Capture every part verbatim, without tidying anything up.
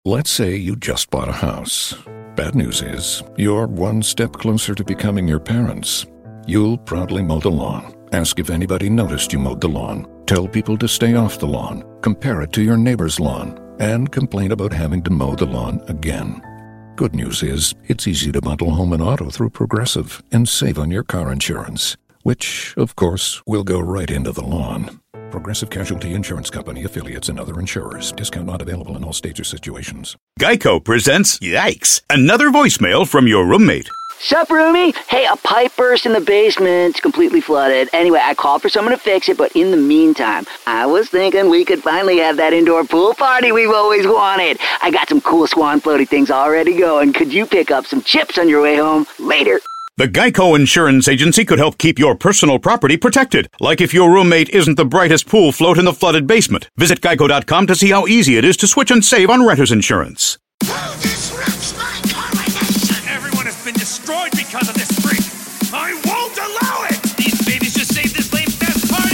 Let's say you just bought a house. Bad news is, you're one step closer to becoming your parents. You'll proudly mow the lawn, ask if anybody noticed you mowed the lawn, tell people to stay off the lawn, compare it to your neighbor's lawn, and complain about having to mow the lawn again. Good news is, it's easy to bundle home and auto through Progressive and save on your car insurance, which, of course, will go right into the lawn. Progressive Casualty Insurance Company, affiliates, and other insurers. Discount not available in all states or situations. Geico presents, yikes, another voicemail from your roommate. Sup, roomie? Hey, a pipe burst in the basement. It's completely flooded. Anyway, I called for someone to fix it, but in the meantime, I was thinking we could finally have that indoor pool party we've always wanted. I got some cool swan floaty things already going. Could you pick up some chips on your way home? Later. The Geico Insurance Agency could help keep your personal property protected, like if your roommate isn't the brightest pool float in the flooded basement. Visit geico dot com to see how easy it is to switch and save on renter's insurance. Who disrupts my coronation? Everyone has been destroyed because of this freak. I won't allow it! These babies just saved this lame fest party!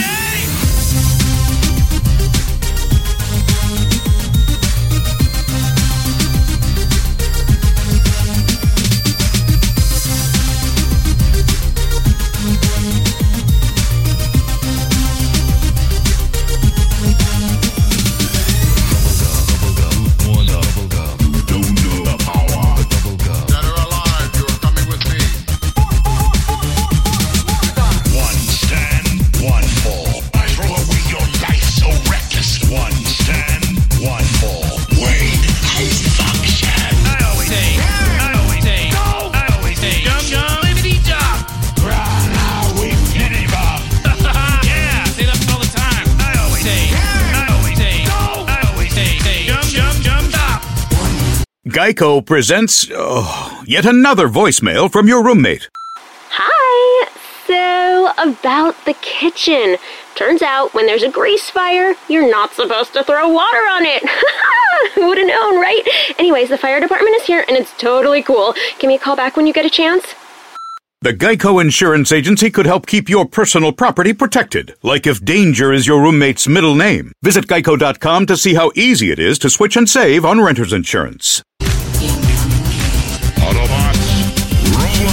Geico presents oh, yet another voicemail from your roommate. Hi. So, about the kitchen. Turns out when there's a grease fire, you're not supposed to throw water on it. Who would have known, right? Anyways, the fire department is here and it's totally cool. Give me a call back when you get a chance. The Geico Insurance Agency could help keep your personal property protected, like if danger is your roommate's middle name. Visit geico dot com to see how easy it is to switch and save on renter's insurance. Autobots, roll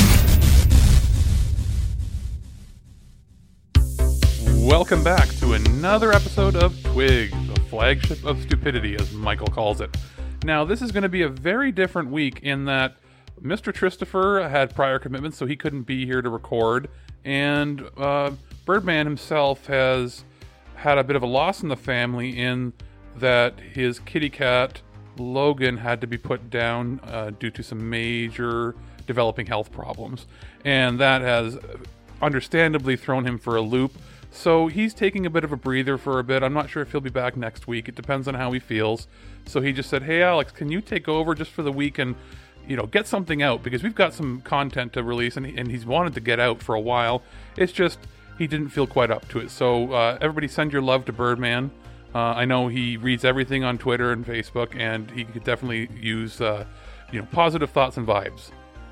out! Welcome back to another episode of Twig, the flagship of stupidity, as Michael calls it. Now, this is going to be a very different week in that Mister Christopher had prior commitments, so he couldn't be here to record, and uh, Birdman himself has had a bit of a loss in the family in that his kitty cat, Logan, had to be put down uh, due to some major developing health problems, and that has understandably thrown him for a loop. So he's taking a bit of a breather for a bit. I'm not sure if he'll be back next week. It depends on how he feels. So he just said, hey, Alex, can you take over just for the week and, you know, get something out? Because we've got some content to release, and, and he's wanted to get out for a while. It's just he didn't feel quite up to it. So uh, everybody send your love to Birdman. Uh, I know he reads everything on Twitter and Facebook, and he could definitely use, uh, you know, positive thoughts and vibes.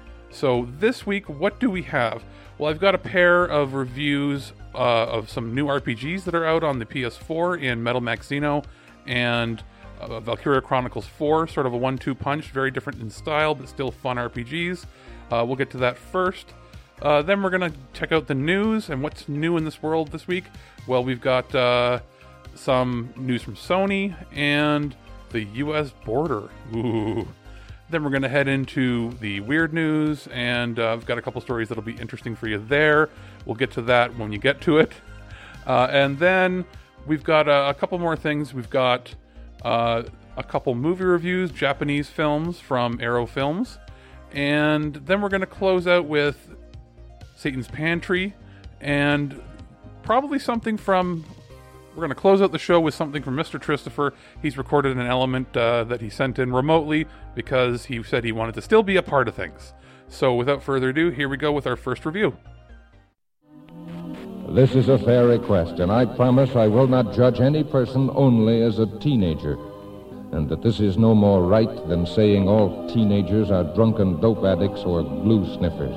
So this week, what do we have? Well, I've got a pair of reviews uh, of some new R P Gs that are out on the P S four in Metal Max Xeno and uh, Valkyria Chronicles four, sort of a one two punch, very different in style, but still fun R P Gs. Uh, we'll get to that first. Uh, then we're going to check out the news and what's new in this world this week. Well, we've got uh, some news from Sony and the U S border. Ooh. Then we're going to head into the weird news, and uh, I've got a couple stories that'll be interesting for you there. We'll get to that when you get to it. Uh, and then we've got a, a couple more things. We've got uh, a couple movie reviews, Japanese films from Arrow Films. And then we're going to close out with Satan's Pantry, and probably something from... We're going to close out the show with something from Mister Christopher. He's recorded an element uh, that he sent in remotely because he said he wanted to still be a part of things. So without further ado, here we go with our first review. This is a fair request, and I promise I will not judge any person only as a teenager, and that this is no more right than saying all teenagers are drunken dope addicts or glue sniffers.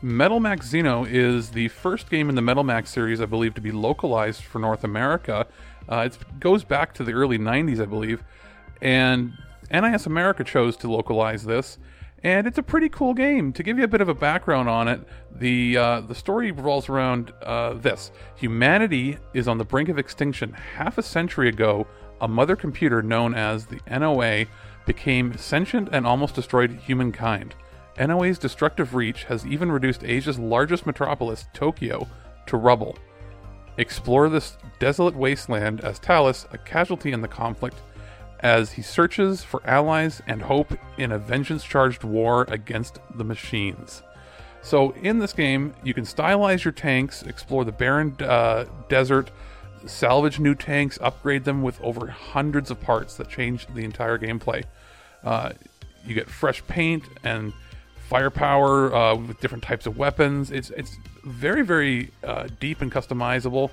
Metal Max Xeno is the first game in the Metal Max series, I believe, to be localized for North America. Uh, it goes back to the early nineties, I believe, and N I S America chose to localize this, and it's a pretty cool game. To give you a bit of a background on it, the uh, the story revolves around uh, this. Humanity is on the brink of extinction. Half a century ago, a mother computer known as the N O A became sentient and almost destroyed humankind. N O A's destructive reach has even reduced Asia's largest metropolis, Tokyo, to rubble. Explore this desolate wasteland as Talus, a casualty in the conflict, as he searches for allies and hope in a vengeance-charged war against the machines. So in this game, you can stylize your tanks, explore the barren uh, desert, salvage new tanks, upgrade them with over hundreds of parts that change the entire gameplay. Uh, you get fresh paint and firepower uh, with different types of weapons. It's it's very, very uh, deep and customizable.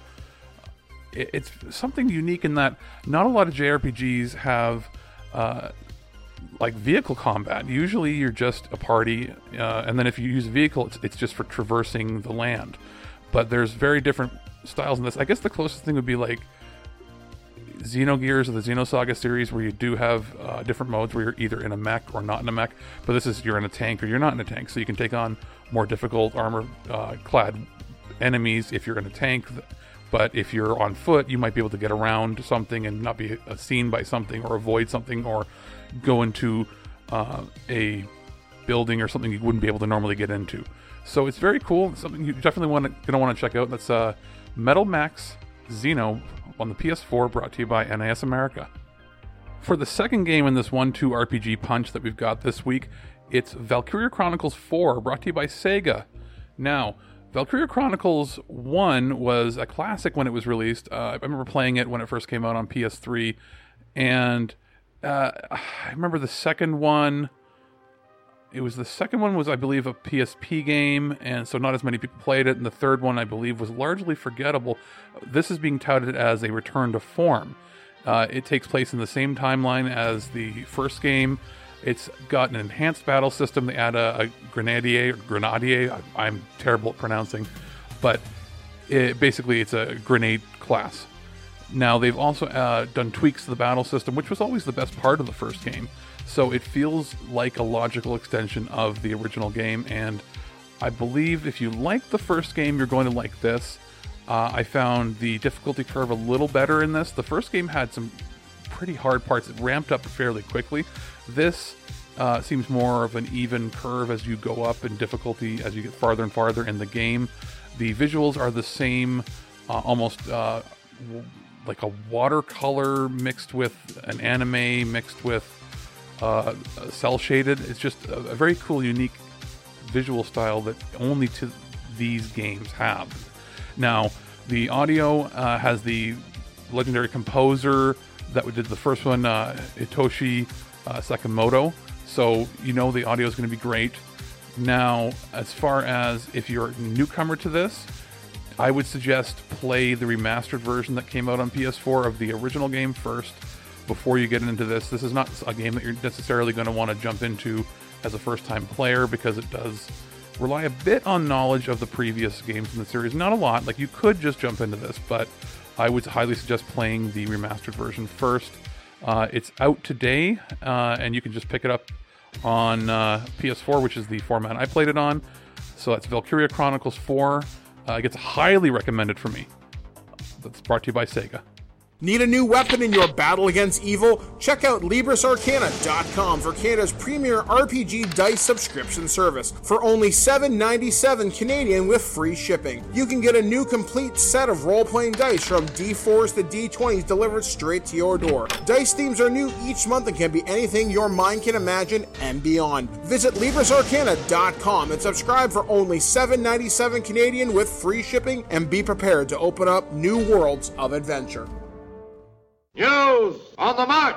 It, it's something unique in that not a lot of J R P Gs have uh, like vehicle combat. Usually you're just a party, uh, and then if you use a vehicle, it's, it's just for traversing the land. But there's very different styles in this. I guess the closest thing would be like Xenogears or the Xenosaga series, where you do have uh, different modes where you're either in a mech or not in a mech, but this is you're in a tank or you're not in a tank, so you can take on more difficult armor uh, clad enemies if you're in a tank, but if you're on foot you might be able to get around something and not be uh, seen by something, or avoid something, or go into uh, a building or something you wouldn't be able to normally get into. So it's very cool. It's something you definitely want to, gonna want to check out. That's uh, Metal Max Xeno on the P S four, brought to you by N I S America. For the second game in this one two R P G punch that we've got this week, it's Valkyria Chronicles four, brought to you by Sega. Now, Valkyria Chronicles one was a classic when it was released. Uh, I remember playing it when it first came out on P S three, and uh, I remember the second one. It was the second one was, I believe, a P S P game, and so not as many people played it. And the third one, I believe, was largely forgettable. This is being touted as a return to form. Uh, it takes place in the same timeline as the first game. It's got an enhanced battle system. They add a, a grenadier, grenadier. I, I'm terrible at pronouncing, but it, basically it's a grenade class. Now they've also uh, done tweaks to the battle system, which was always the best part of the first game. So it feels like a logical extension of the original game, and I believe if you like the first game, you're going to like this. Uh, I found the difficulty curve a little better in this. The first game had some pretty hard parts. It ramped up fairly quickly. This uh, seems more of an even curve as you go up in difficulty, as you get farther and farther in the game. The visuals are the same, uh, almost uh, w- like a watercolor mixed with an anime, mixed with Uh, cell shaded. It's just a, a very cool, unique visual style that only to these games have. Now, the audio uh, has the legendary composer that did the first one, uh, Hitoshi uh, Sakamoto. So you know the audio is going to be great. Now, as far as if you're a newcomer to this, I would suggest play the remastered version that came out on P S four of the original game first, before you get into this. This is not a game that you're necessarily going to want to jump into as a first-time player, because it does rely a bit on knowledge of the previous games in the series. Not a lot. Like, you could just jump into this, but I would highly suggest playing the remastered version first. Uh, it's out today, uh, and you can just pick it up on uh, P S four, which is the format I played it on. So that's Valkyria Chronicles four. Uh, it gets highly recommended for me. That's brought to you by Sega. Need a new weapon in your battle against evil? Check out Libris Arcana dot com for Canada's premier R P G dice subscription service. For only seven ninety-seven Canadian with free shipping. You can get a new complete set of role-playing dice from D fours to D twenties delivered straight to your door. Dice themes are new each month and can be anything your mind can imagine and beyond. Visit Libris Arcana dot com and subscribe for only seven ninety-seven Canadian with free shipping, and be prepared to open up new worlds of adventure. News on the march!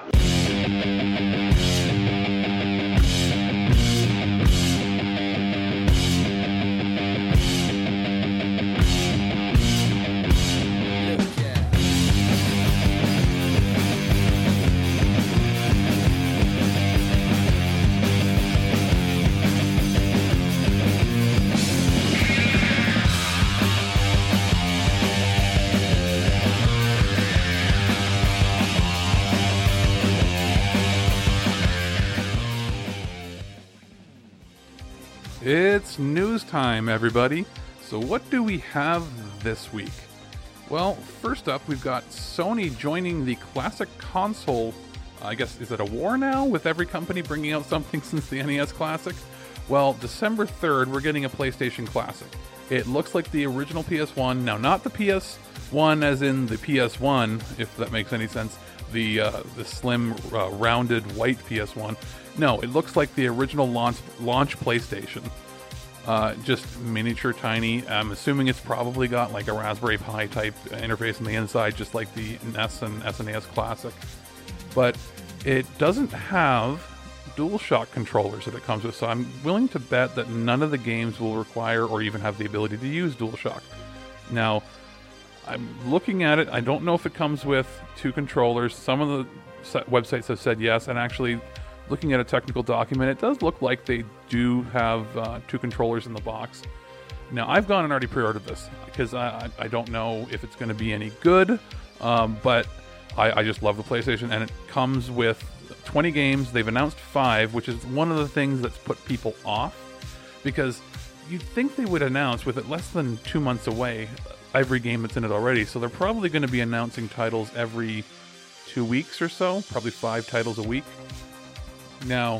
It's news time, everybody. So what do we have this week? Well, first up, we've got Sony joining the classic console. I guess, is it a war now with every company bringing out something since the N E S Classic? Well, December third, we're getting a PlayStation Classic. It looks like the original P S one. Now, not the P S one as in the P S one, if that makes any sense. The uh, the slim, uh, rounded white P S one. No, it looks like the original launch launch PlayStation. Uh, just miniature, tiny. I'm assuming it's probably got like a Raspberry Pi type interface on the inside, just like the N E S and S N E S Classic. But it doesn't have DualShock controllers that it comes with, so I'm willing to bet that none of the games will require or even have the ability to use DualShock. Now, I'm looking at it. I don't know if it comes with two controllers. Some of the websites have said yes, and actually, looking at a technical document, it does look like they do have uh, two controllers in the box. Now, I've gone and already pre-ordered this because I, I don't know if it's going to be any good, um, but I, I just love the PlayStation, and it comes with twenty games. They've announced five, which is one of the things that's put people off, because you'd think they would announce, with it less than two months away, every game that's in it already. So they're probably going to be announcing titles every two weeks or so, probably five titles a week. Now,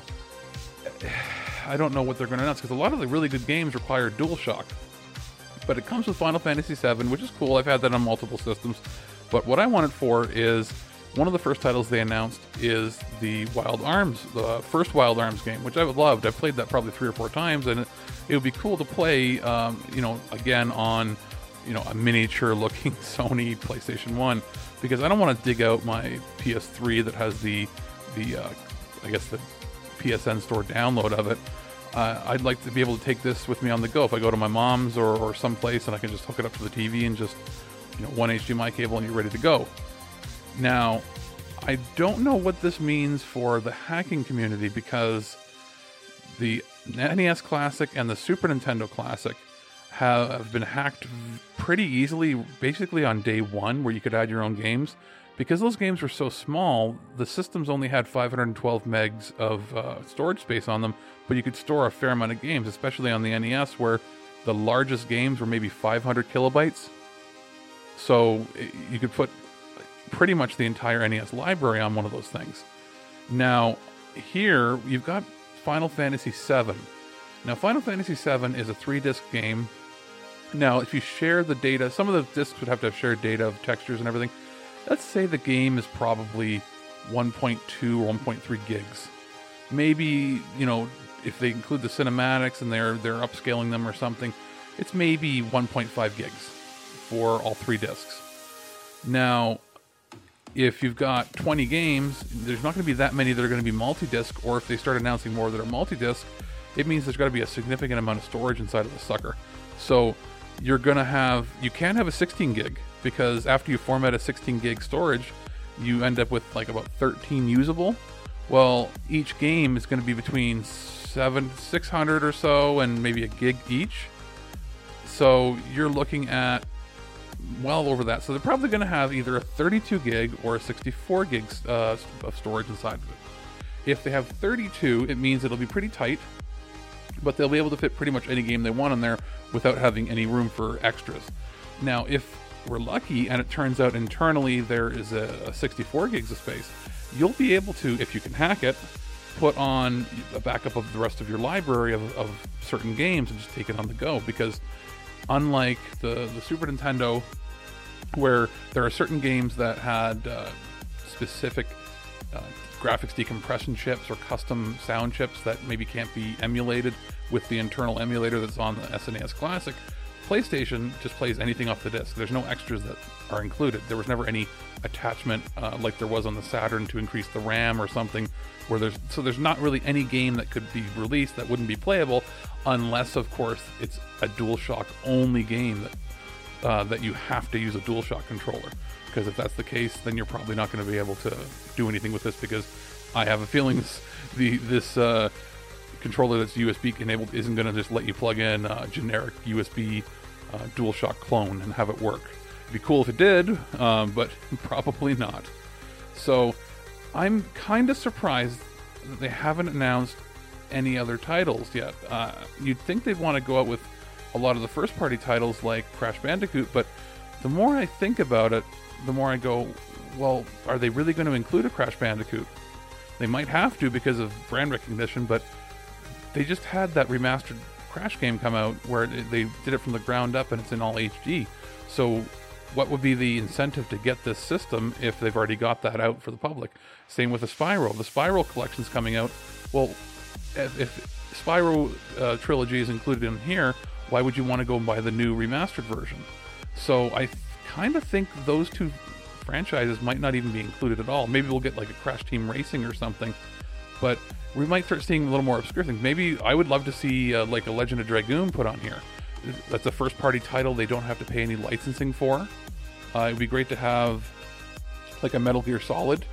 I don't know what they're going to announce, because a lot of the really good games require DualShock. But it comes with Final Fantasy seven, which is cool. I've had that on multiple systems. But what I want it for is, one of the first titles they announced is the Wild Arms, the first Wild Arms game, which I've loved. I've played that probably three or four times, and it, it would be cool to play, um, you know, again on, you know, a miniature-looking Sony PlayStation one, because I don't want to dig out my P S three that has the, the uh, I guess the P S N store download of it. Uh, I'd like to be able to take this with me on the go. If I go to my mom's or, or someplace, and I can just hook it up to the T V and just, you know, one H D M I cable and you're ready to go. Now, I don't know what this means for the hacking community, because the N E S Classic and the Super Nintendo Classic have been hacked pretty easily, basically on day one, where you could add your own games. Because those games were so small, the systems only had five hundred twelve megs of uh, storage space on them, but you could store a fair amount of games, especially on the N E S, where the largest games were maybe five hundred kilobytes. So you could put pretty much the entire N E S library on one of those things. Now, here, you've got Final Fantasy seven. Now, Final Fantasy seven is a three-disc game. Now, if you share the data, some of the discs would have to have shared data of textures and everything. Let's say the game is probably one point two or one point three gigs. Maybe, you know, if they include the cinematics and they're they're upscaling them or something, it's maybe one point five gigs for all three discs. Now, if you've got twenty games, there's not going to be that many that are going to be multi-disc, or if they start announcing more that are multi-disc, it means there's got to be a significant amount of storage inside of the sucker. So you're going to have, you can have a sixteen gig, because after you format a sixteen gig storage, you end up with like about thirteen usable. Well, each game is going to be between seven, six hundred or so, and maybe a gig each. So you're looking at well over that. So they're probably going to have either a thirty-two gig or a sixty-four gig uh, of storage inside of it. If they have thirty-two, it means it'll be pretty tight, but they'll be able to fit pretty much any game they want in there without having any room for extras. Now, if we're lucky and it turns out internally there is a, a sixty-four gigs of space, you'll be able to, if you can hack it, put on a backup of the rest of your library of, of certain games and just take it on the go. Because unlike the, the Super Nintendo, where there are certain games that had uh, specific uh, graphics decompression chips or custom sound chips that maybe can't be emulated with the internal emulator that's on the S N E S Classic, PlayStation just plays anything off the disc. There's no extras that are included. There was never any attachment uh, like there was on the Saturn to increase the RAM or something, where there's so there's not really any game that could be released that wouldn't be playable, unless of course it's a DualShock only game that uh, that you have to use a DualShock controller. Because if that's the case, then you're probably not going to be able to do anything with this, because I have a feeling this the this uh, controller that's U S B enabled isn't going to just let you plug in a generic U S B uh, DualShock clone and have it work. It'd be cool if it did, um, but probably not. So I'm kind of surprised that they haven't announced any other titles yet. Uh, you'd think they'd want to go out with a lot of the first-party titles like Crash Bandicoot, but the more I think about it, the more I go, well, are they really going to include a Crash Bandicoot? They might have to because of brand recognition, but they just had that remastered Crash game come out where they did it from the ground up and it's in all H D. So what would be the incentive to get this system if they've already got that out for the public? Same with the Spyro. The Spyro collection's coming out. Well, if, if Spyro uh, trilogy is included in here, why would you want to go and buy the new remastered version? So I th- kind of think those two franchises might not even be included at all. Maybe we'll get like a Crash Team Racing or something, but we might start seeing a little more obscure things. Maybe I would love to see uh, like a Legend of Dragoon put on here. That's a first party title they don't have to pay any licensing for. Uh, it would be great to have like a Metal Gear Solid.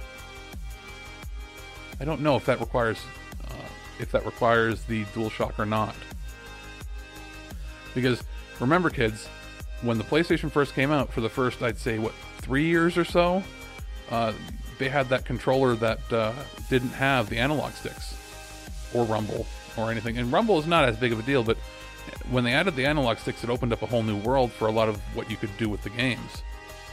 I don't know if that requires uh, if that requires the DualShock or not. Because remember, kids, when the PlayStation first came out, for the first, I'd say, what, three years or so, uh, they had that controller that uh, didn't have the analog sticks or rumble or anything. And rumble is not as big of a deal, but when they added the analog sticks, it opened up a whole new world for a lot of what you could do with the games.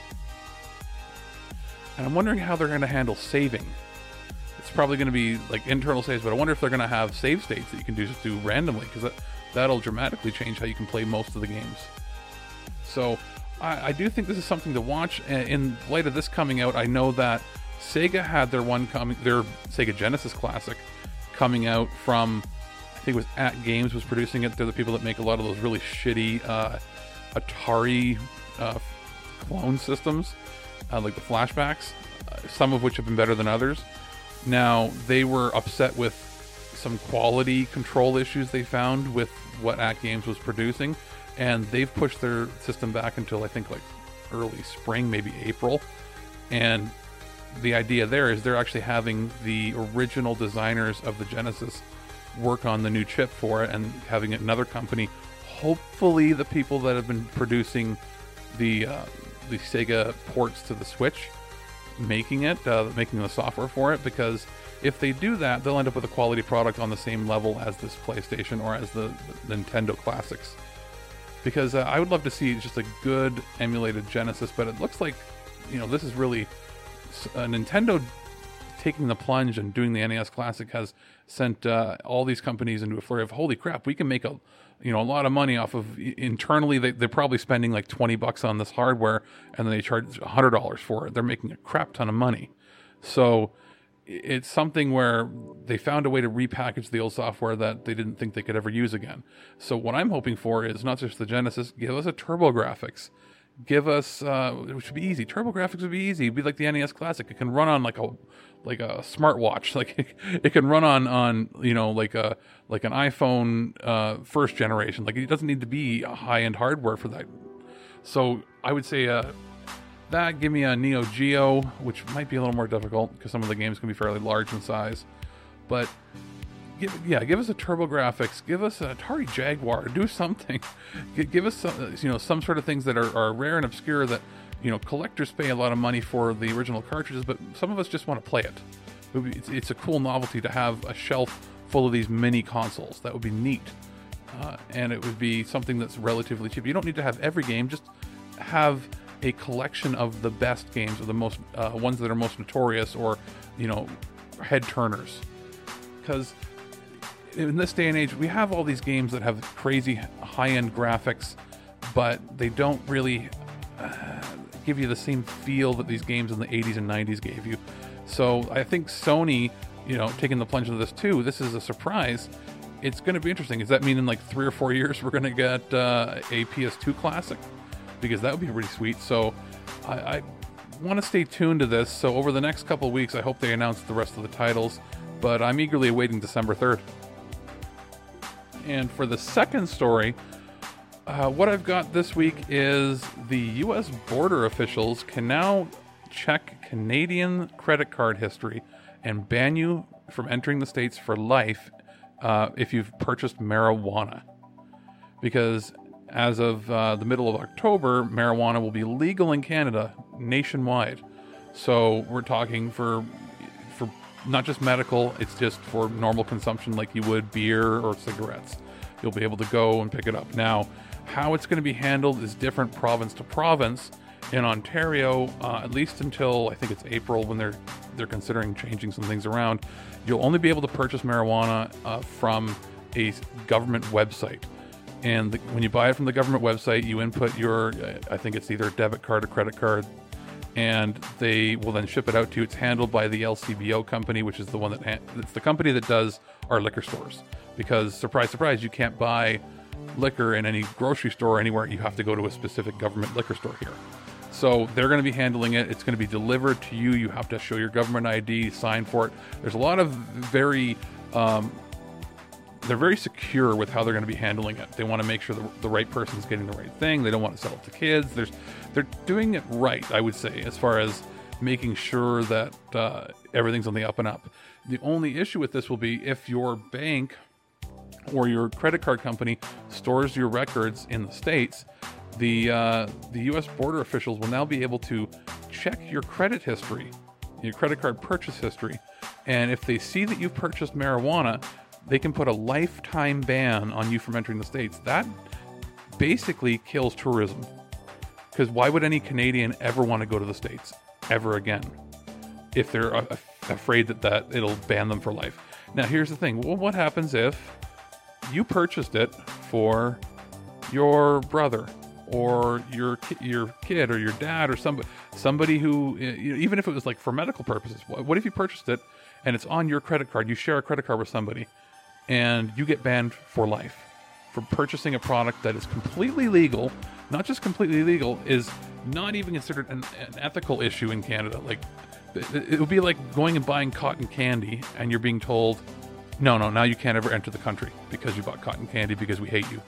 And I'm wondering how they're going to handle saving. It's probably going to be like internal saves, but I wonder if they're going to have save states that you can do just do randomly, because that, that'll dramatically change how you can play most of the games. So I, I do think this is something to watch. In light of this coming out, I know that Sega had their one coming, their Sega Genesis Classic coming out from, I think it was At Games was producing it. They're the people that make a lot of those really shitty uh, Atari uh, clone systems, uh, like the flashbacks, uh, some of which have been better than others. Now, they were upset with some quality control issues they found with what At Games was producing, and they've pushed their system back until I think like early spring, maybe April. And the idea there is they're actually having the original designers of the Genesis work on the new chip for it, and having another company, hopefully the people that have been producing the uh, the Sega ports to the Switch, making it, uh, making the software for it, because if they do that, they'll end up with a quality product on the same level as this PlayStation or as the, the Nintendo Classics. Because uh, I would love to see just a good emulated Genesis, but it looks like, you know, this is really uh, Nintendo taking the plunge and doing the N E S Classic has sent uh, all these companies into a flurry of, holy crap, we can make a, you know, a lot of money off of, internally they, they're probably spending like twenty bucks on this hardware, and then they charge one hundred dollars for it. They're making a crap ton of money. So it's something where they found a way to repackage the old software that they didn't think they could ever use again. So what I'm hoping for is not just the Genesis, give us a TurboGrafx. Give us, uh, it should be easy. TurboGrafx would be easy. It'd be like the N E S Classic. It can run on like a like a smartwatch. Like it, it can run on on you know like a like an iPhone uh, first generation. Like it doesn't need to be a high end hardware for that. So I would say uh, that. Give me a Neo Geo, which might be a little more difficult because some of the games can be fairly large in size. But give, yeah, give us a TurboGrafx. Give us an Atari Jaguar. Do something. Give us some, you know, some sort of things that are, are rare and obscure that, you know, collectors pay a lot of money for the original cartridges, but some of us just want to play it. It would be, it's, it's a cool novelty to have a shelf full of these mini consoles. That would be neat. Uh, and it would be something that's relatively cheap. You don't need to have every game. Just have a collection of the best games, or the most uh, ones that are most notorious, or, you know, head turners. Because in this day and age, we have all these games that have crazy high-end graphics, but they don't really uh, give you the same feel that these games in the eighties and nineties gave you. So I think Sony, you know, taking the plunge into this too, this is a surprise. It's going to be interesting. Does that mean in like three or four years we're going to get uh, a P S two Classic? Because that would be pretty sweet. So I, I want to stay tuned to this. So over the next couple of weeks, I hope they announce the rest of the titles, but I'm eagerly awaiting December third. And for the second story, uh, what I've got this week is the U S border officials can now check Canadian credit card history and ban you from entering the States for life uh, if you've purchased marijuana. Because as of uh, the middle of October, marijuana will be legal in Canada nationwide. So we're talking for for not just medical, it's just for normal consumption like you would beer or cigarettes. You'll be able to go and pick it up. Now, how it's going to be handled is different province to province. In Ontario, uh, at least until I think it's April when they're they're considering changing some things around, you'll only be able to purchase marijuana uh, from a government website. And the, when you buy it from the government website, you input your, uh, I think it's either a debit card or credit card, and they will then ship it out to you. It's handled by the L C B O company, which is the one that ha- it's the company that does our liquor stores. Because surprise, surprise, you can't buy liquor in any grocery store anywhere. You have to go to a specific government liquor store here. So they're going to be handling it. It's going to be delivered to you. You have to show your government I D, sign for it. There's a lot of very, um, they're very secure with how they're going to be handling it. They want to make sure the, the right person's getting the right thing. They don't want to sell it to kids. There's, they're doing it right, I would say, as far as making sure that uh, everything's on the up and up. The only issue with this will be if your bank or your credit card company stores your records in the States, the uh, the U S border officials will now be able to check your credit history, your credit card purchase history, and if they see that you've purchased marijuana, they can put a lifetime ban on you from entering the States. That basically kills tourism. Because why would any Canadian ever want to go to the States ever again if they're uh, afraid that, that it'll ban them for life? Now, here's the thing. Well, what happens if you purchased it for your brother or your ki- your kid or your dad or somebody, somebody who, you know, even if it was like for medical purposes, what if you purchased it and it's on your credit card, you share a credit card with somebody, and you get banned for life for purchasing a product that is completely legal, not just completely legal, is not even considered an, an ethical issue in Canada. Like, it, it would be like going and buying cotton candy and you're being told, no, no, now you can't ever enter the country because you bought cotton candy because we hate you.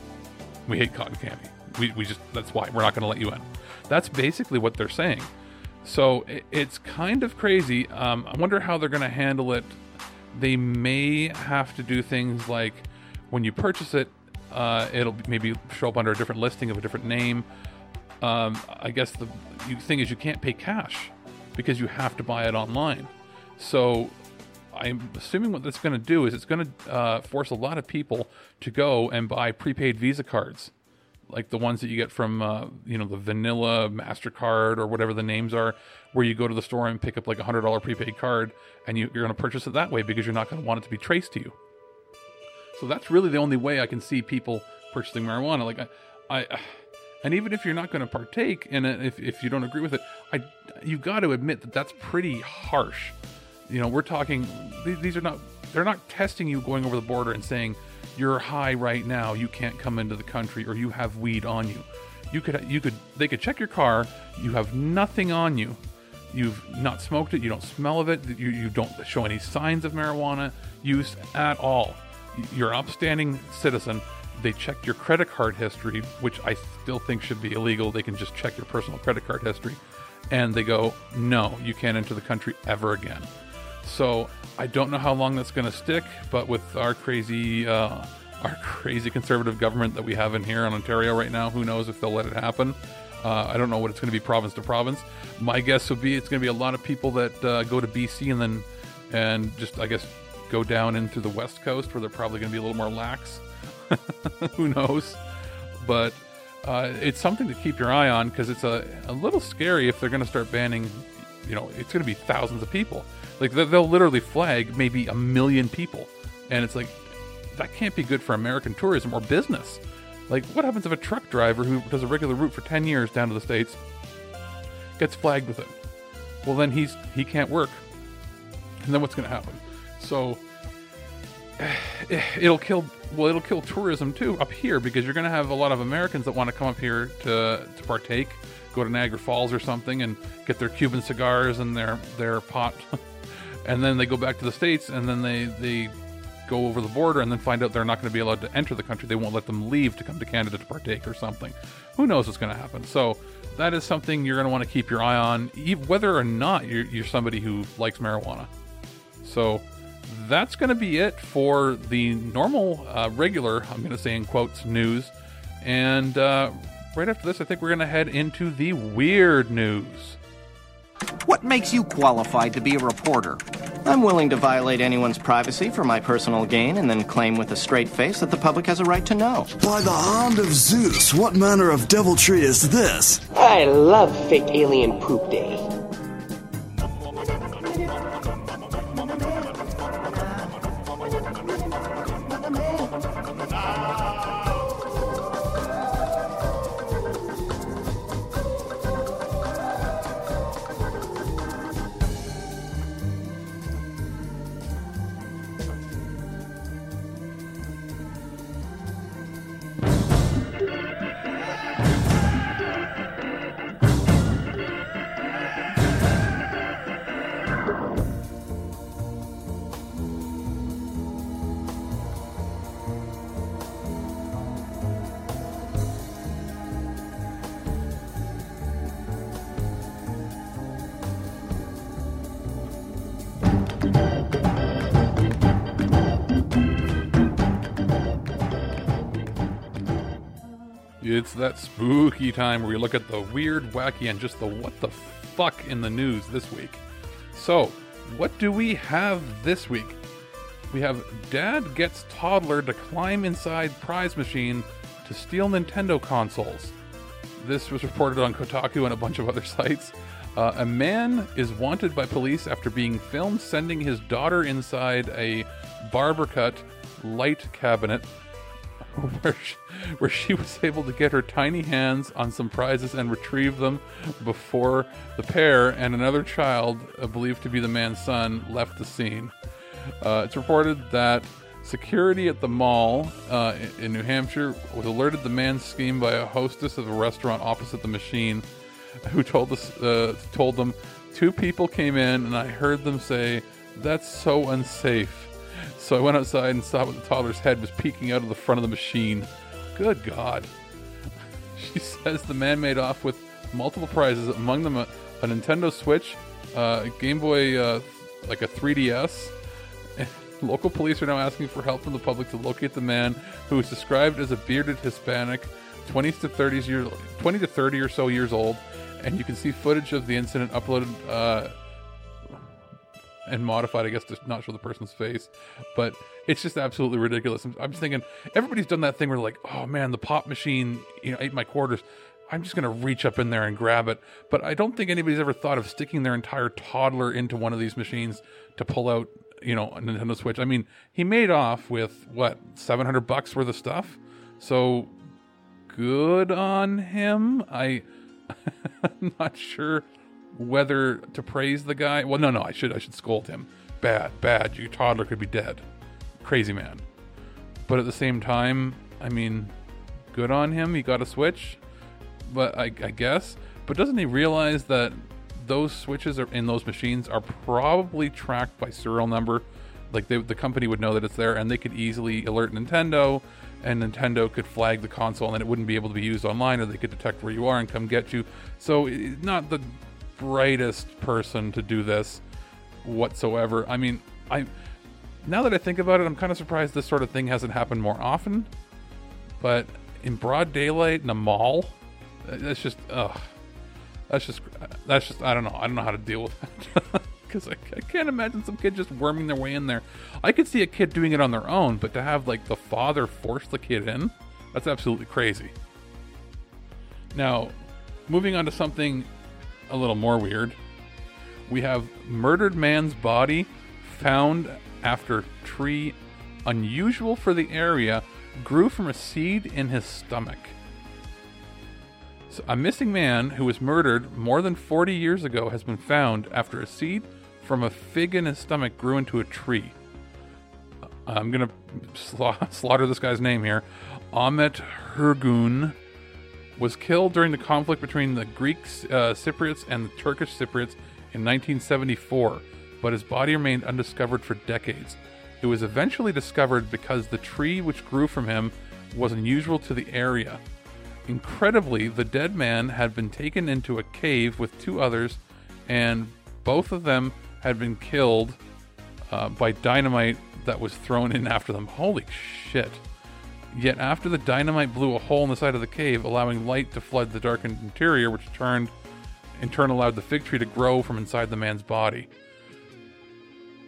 We hate cotton candy. We, we just, that's why we're not going to let you in. That's basically what they're saying. So it, it's kind of crazy. Um, I wonder how they're going to handle it. They may have to do things like when you purchase it, uh, it'll maybe show up under a different listing of a different name. Um, I guess the thing is you can't pay cash because you have to buy it online. So I'm assuming what that's going to do is it's going to uh, force a lot of people to go and buy prepaid Visa cards, like the ones that you get from, uh, you know, the vanilla MasterCard or whatever the names are, where you go to the store and pick up like a one hundred dollars prepaid card, and you, you're going to purchase it that way because you're not going to want it to be traced to you. So that's really the only way I can see people purchasing marijuana. Like, I, I and even if you're not going to partake in it, if, if you don't agree with it, I, you've got to admit that that's pretty harsh. You know, we're talking, these are not, they're not testing you going over the border and saying, you're high right now, you can't come into the country, or you have weed on you. You could, you could, they could check your car, you have nothing on you, you've not smoked it, you don't smell of it, you, you don't show any signs of marijuana use at all. You're an upstanding citizen. They checked your credit card history, which I still think should be illegal. They can just check your personal credit card history, and they go, no, you can't enter the country ever again. So I don't know how long that's going to stick, but with our crazy, uh, our crazy conservative government that we have in here in Ontario right now, who knows if they'll let it happen. Uh, I don't know what it's going to be province to province. My guess would be it's going to be a lot of people that uh, go to B C and then, and just, I guess, go down into the West Coast where they're probably going to be a little more lax. Who knows? But uh, it's something to keep your eye on, because it's a, a little scary if they're going to start banning, you know, it's going to be thousands of people. Like, they'll literally flag maybe a million people. And it's like, that can't be good for American tourism or business. Like, what happens if a truck driver who does a regular route for ten years down to the States gets flagged with it? Well, then he's he can't work. And then what's going to happen? So it'll kill, well, it'll kill tourism too up here, because you're going to have a lot of Americans that want to come up here to, to partake, go to Niagara Falls or something and get their Cuban cigars and their, their pot. And then they go back to the States, and then they, they go over the border and then find out they're not going to be allowed to enter the country. They won't let them leave to come to Canada to partake or something. Who knows what's going to happen? So that is something you're going to want to keep your eye on, whether or not you're, you're somebody who likes marijuana. So that's going to be it for the normal, uh, regular, I'm going to say in quotes, news. And uh, right after this, I think we're going to head into the weird news. What makes you qualified to be a reporter? I'm willing to violate anyone's privacy for my personal gain and then claim with a straight face that the public has a right to know. By the hand of Zeus, what manner of deviltry is this? I love fake alien poop day. It's that spooky time where we look at the weird, wacky, and just the what the fuck in the news this week. So, what do we have this week? We have Dad gets toddler to climb inside prize machine to steal Nintendo consoles. This was reported on Kotaku and a bunch of other sites. Uh, a man is wanted by police after being filmed sending his daughter inside a barber cut light cabinet where she, where she was able to get her tiny hands on some prizes and retrieve them before the pair and another child, uh, believed to be the man's son, left the scene. Uh, it's reported that security at the mall uh, in, in New Hampshire was alerted the man's scheme by a hostess of a restaurant opposite the machine, who told us uh, told them two people came in and I heard them say, "That's so unsafe." So I went outside and saw what the toddler's head was peeking out of the front of the machine. Good God. She says the man made off with multiple prizes, among them a, a Nintendo Switch, uh, a Game Boy, uh, like a three D S. Local police are now asking for help from the public to locate the man, who is described as a bearded Hispanic, twenty to thirty years, twenty to thirty or so years old, and you can see footage of the incident uploaded uh, and modified, I guess, to not show the person's face. But it's just absolutely ridiculous. I'm, I'm just thinking, everybody's done that thing where like, oh man, the pop machine, you know, ate my quarters. I'm just going to reach up in there and grab it. But I don't think anybody's ever thought of sticking their entire toddler into one of these machines to pull out, you know, a Nintendo Switch. I mean, he made off with, what, seven hundred bucks worth of stuff? So, good on him. I, I'm not sure whether to praise the guy. Well, no, no, I should I should scold him. Bad, bad. Your toddler could be dead. Crazy man. But at the same time, I mean, good on him. He got a Switch. But I, I guess. But doesn't he realize that those switches are in those machines are probably tracked by serial number? Like they, the company would know that it's there, and they could easily alert Nintendo, and Nintendo could flag the console, and then it wouldn't be able to be used online, or they could detect where you are and come get you. So not the brightest person to do this whatsoever. I mean, I now that I think about it, I'm kind of surprised this sort of thing hasn't happened more often. But in broad daylight in a mall, that's just ugh. That's just that's just I don't know. I don't know how to deal with that. Because I, I can't imagine some kid just worming their way in there. I could see a kid doing it on their own, but to have like the father force the kid in, that's absolutely crazy. Now, moving on to something a little more weird. We have murdered man's body found after tree unusual for the area grew from a seed in his stomach. So a missing man who was murdered more than forty years ago has been found after a seed from a fig in his stomach grew into a tree. I'm going to sla- slaughter this guy's name here. Ahmet Hurgun was killed during the conflict between the Greek uh, Cypriots and the Turkish Cypriots in nineteen seventy-four, but his body remained undiscovered for decades. It was eventually discovered because the tree which grew from him was unusual to the area. Incredibly, the dead man had been taken into a cave with two others, and both of them had been killed uh, by dynamite that was thrown in after them. Holy shit. Yet after the dynamite blew a hole in the side of the cave, allowing light to flood the darkened interior, which turned, in turn allowed the fig tree to grow from inside the man's body.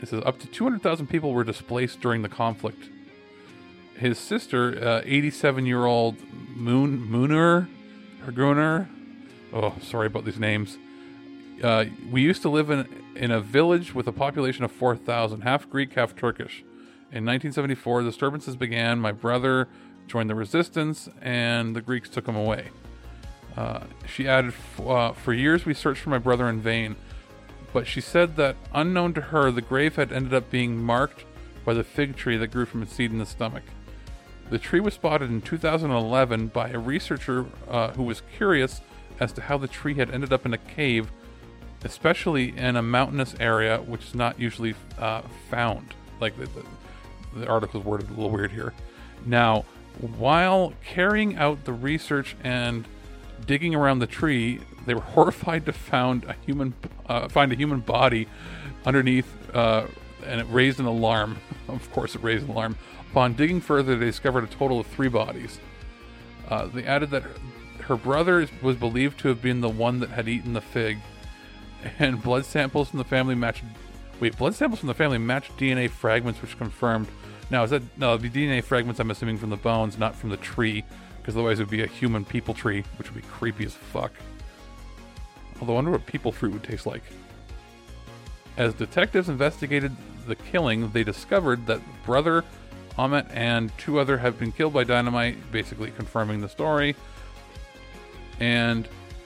It says up to two hundred thousand people were displaced during the conflict. His sister, uh, eighty-seven-year-old Moon Mooner, or Gruner, oh, sorry about these names. Uh, we used to live in in a village with a population of four thousand, half Greek, half Turkish. In nineteen seventy-four, disturbances began. My brother joined the resistance, and the Greeks took him away. Uh, she added, uh, for years we searched for my brother in vain, but she said that, unknown to her, the grave had ended up being marked by the fig tree that grew from its seed in the stomach. The tree was spotted in two thousand eleven by a researcher uh, who was curious as to how the tree had ended up in a cave, especially in a mountainous area, which is not usually uh, found. Like, the, the, the article is worded a little weird here. Now, while carrying out the research and digging around the tree, they were horrified to found a human, uh, find a human body underneath, uh, and it raised an alarm. Of course, it raised an alarm. Upon digging further, they discovered a total of three bodies. Uh, they added that her, her brother was believed to have been the one that had eaten the fig, and blood samples from the family matched. Wait, blood samples from the family matched D N A fragments, which confirmed. Now, is that no? The D N A fragments, I'm assuming, from the bones, not from the tree, because otherwise it would be a human people tree, which would be creepy as fuck. Although I wonder what people fruit would taste like. As detectives investigated the killing, they discovered that brother Ahmet and two other have been killed by dynamite, basically confirming the story. And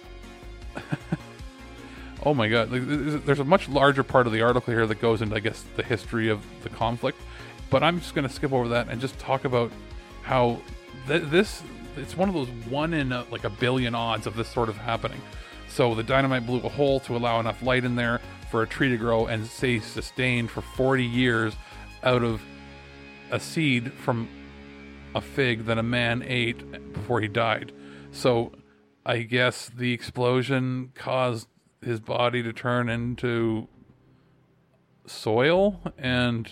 oh my god, there's a much larger part of the article here that goes into, I guess, the history of the conflict. But I'm just going to skip over that and just talk about how th- this, it's one of those one in a, like a billion odds of this sort of happening. So the dynamite blew a hole to allow enough light in there for a tree to grow and stay sustained for forty years out of a seed from a fig that a man ate before he died. So I guess the explosion caused his body to turn into soil and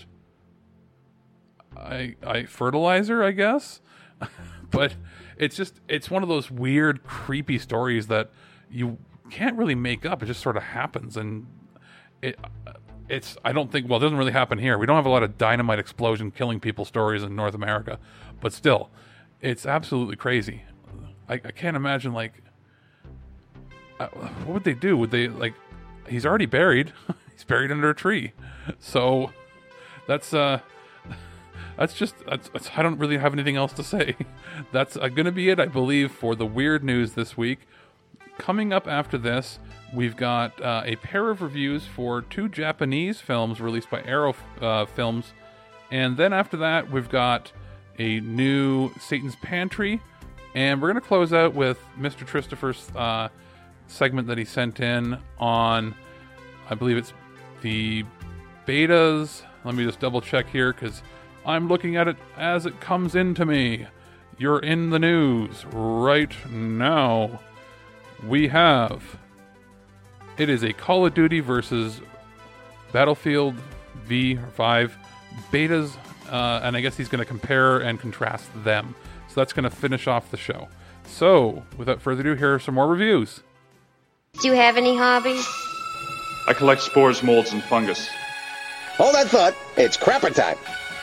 I, I fertilizer, I guess. But it's just, it's one of those weird, creepy stories that you can't really make up. It just sort of happens. And it, it's, I don't think, well, it doesn't really happen here. We don't have a lot of dynamite explosion killing people stories in North America, but still, it's absolutely crazy. I, I can't imagine, like, uh, what would they do? Would they, like, he's already buried. He's buried under a tree. So that's, uh, That's just, that's, that's, I don't really have anything else to say. That's uh, going to be it, I believe, for the weird news this week. Coming up after this, we've got uh, a pair of reviews for two Japanese films released by Arrow uh, Films. And then after that, we've got a new Satan's Pantry. And we're going to close out with Mister Christopher's uh, segment that he sent in on, I believe it's the betas. Let me just double check here, because I'm looking at it as it comes into me. You're in the news right now. We have... It is a Call of Duty versus Battlefield V five betas, uh, and I guess he's going to compare and contrast them. So that's going to finish off the show. So, without further ado, here are some more reviews. Do you have any hobbies? I collect spores, molds, and fungus. Hold that thought. It's crapper time.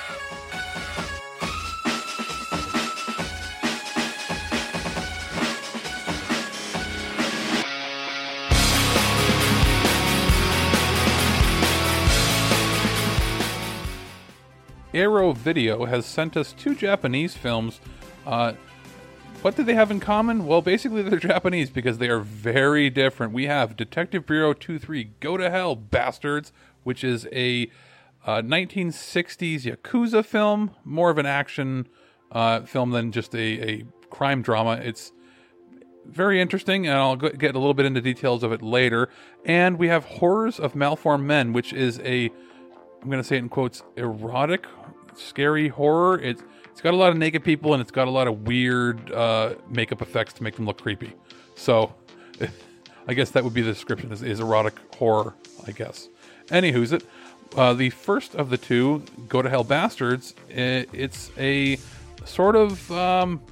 Arrow Video has sent us two Japanese films. Uh, what do they have in common? Well, basically they're Japanese because they are very different. We have Detective Bureau two three, Go to Hell, Bastards, which is a uh, nineteen sixties Yakuza film, more of an action uh, film than just a, a crime drama. It's very interesting, and I'll get a little bit into details of it later. And we have Horrors of Malformed Men, which is a, I'm going to say it in quotes, erotic, scary horror. It's it's got a lot of naked people, and it's got a lot of weird uh, makeup effects to make them look creepy. So, I guess that would be the description, is, is erotic horror, I guess. Anywho's it. Uh, the first of the two, Go to Hell, Bastards, it, it's a sort of um,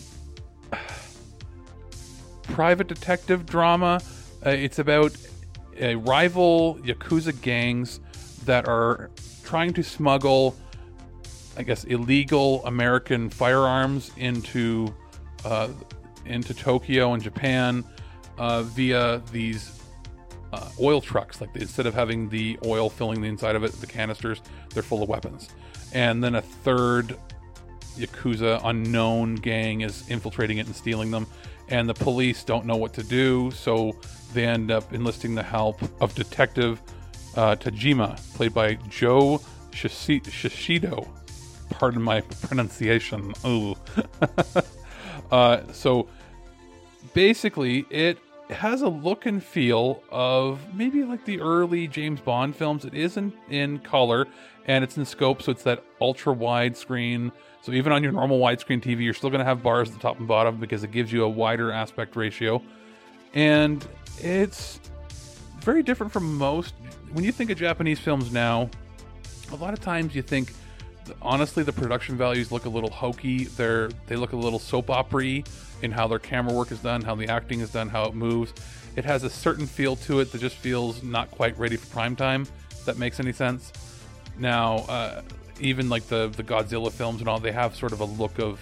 private detective drama. Uh, it's about a rival Yakuza gangs that are trying to smuggle, I guess, illegal American firearms into uh, into Tokyo and Japan uh, via these uh, oil trucks. Like, instead of having the oil filling the inside of it, the canisters, they're full of weapons. And then a third Yakuza unknown gang is infiltrating it and stealing them. And the police don't know what to do, so they end up enlisting the help of Detective uh, Tajima, played by Joe Shishi- Shishido. Pardon my pronunciation. Ooh. uh, so basically, it has a look and feel of maybe like the early James Bond films. It isn't in color, and it's in scope, so it's that ultra wide screen. So even on your normal widescreen T V, you're still going to have bars at the top and bottom because it gives you a wider aspect ratio. And it's very different from most. When you think of Japanese films now, a lot of times you think, honestly, the production values look a little hokey. They're, they look a little soap opera-y in how their camera work is done, how the acting is done, how it moves. It has a certain feel to it that just feels not quite ready for prime time, if that makes any sense. Now, uh, even like the, the Godzilla films and all, they have sort of a look of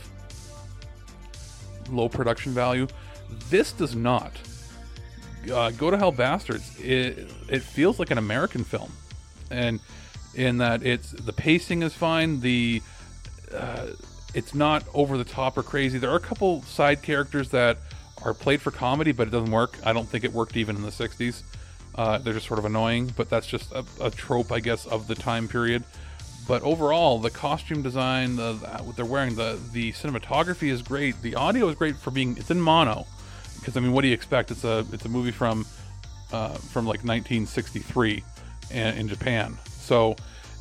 low production value. This does not. Uh, Go to Hell Bastards, it, it feels like an American film. And in that it's the pacing is fine, the uh, it's not over the top or crazy. There are a couple side characters that are played for comedy, but it doesn't work. I don't think it worked even in the sixties. Uh, they're just sort of annoying, but that's just a, a trope, I guess, of the time period. But overall, the costume design, the, what they're wearing, the the cinematography is great. The audio is great for being, it's in mono, because I mean, what do you expect? It's a it's a movie from uh, from like nineteen sixty-three in, in Japan. So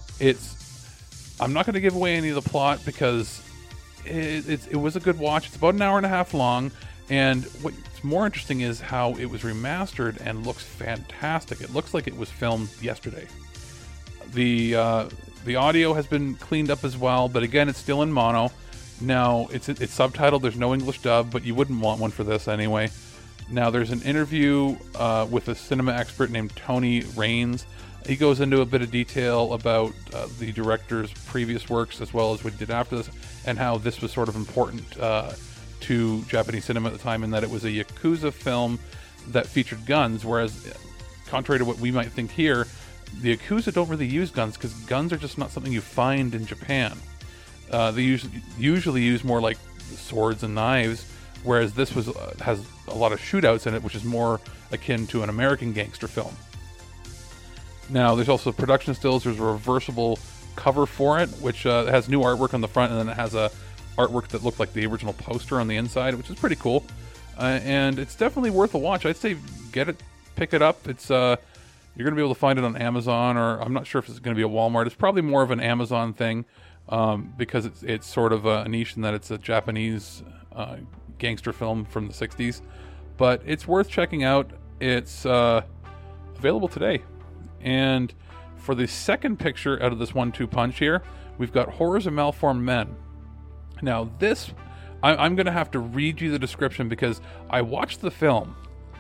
it's, I'm not going to give away any of the plot because it, it, it was a good watch. It's about an hour and a half long, and what's more interesting is how it was remastered and looks fantastic. It looks like it was filmed yesterday. The uh, the audio has been cleaned up as well, but again, it's still in mono. Now, it's it's subtitled. There's no English dub, but you wouldn't want one for this anyway. Now, there's an interview uh, with a cinema expert named Tony Raines. He goes into a bit of detail about uh, the director's previous works as well as what he did after this, and how this was sort of important uh, to Japanese cinema at the time, in that it was a Yakuza film that featured guns, whereas contrary to what we might think here, the Yakuza don't really use guns because guns are just not something you find in Japan. Uh, they usually, usually use more like swords and knives, whereas this was uh, has a lot of shootouts in it, which is more akin to an American gangster film. Now, there's also production stills. There's a reversible cover for it, which uh, has new artwork on the front, and then it has a artwork that looked like the original poster on the inside, which is pretty cool. Uh, and it's definitely worth a watch. I'd say get it, pick it up. It's uh, you're going to be able to find it on Amazon, or I'm not sure if it's going to be a Walmart. It's probably more of an Amazon thing um, because it's it's sort of a niche in that it's a Japanese uh, gangster film from the sixties. But it's worth checking out. It's uh, available today. And for the second picture out of this one two punch here, we've got Horrors of Malformed Men. Now this, I, I'm going to have to read you the description because I watched the film